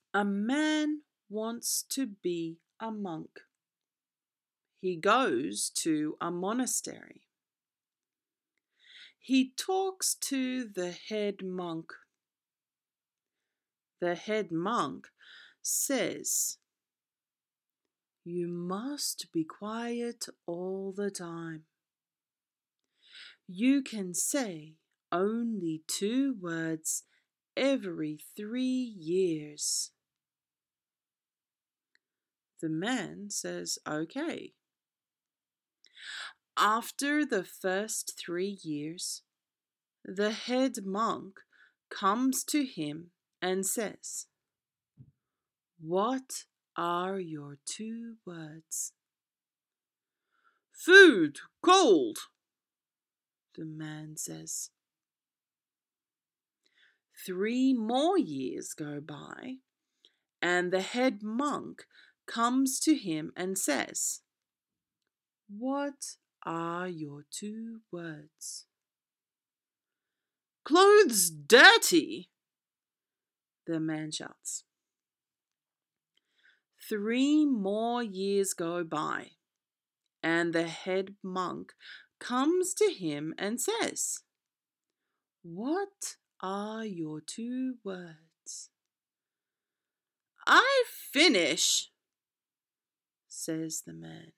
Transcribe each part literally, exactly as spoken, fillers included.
A man wants to be a monk. He goes to a monastery. He talks to the head monk. The head monk says, "You must be quiet all the time. You can say only two words every three years." The man says, "Okay." After the first three years, the head monk comes to him and says, "What are your two words?" "Food, cold," the man says. Three more years go by, and the head monk comes to him and says, "What are your two words?" "Clothes dirty," the man shouts. Three more years go by, and the head monk comes to him and says, "What are your two words?" "I finish," says the man.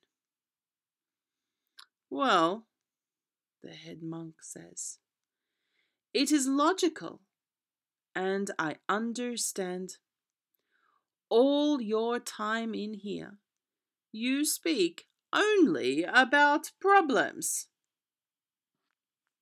"Well," the head monk says, "it is logical, and I understand. All your time in here, you speak only about problems."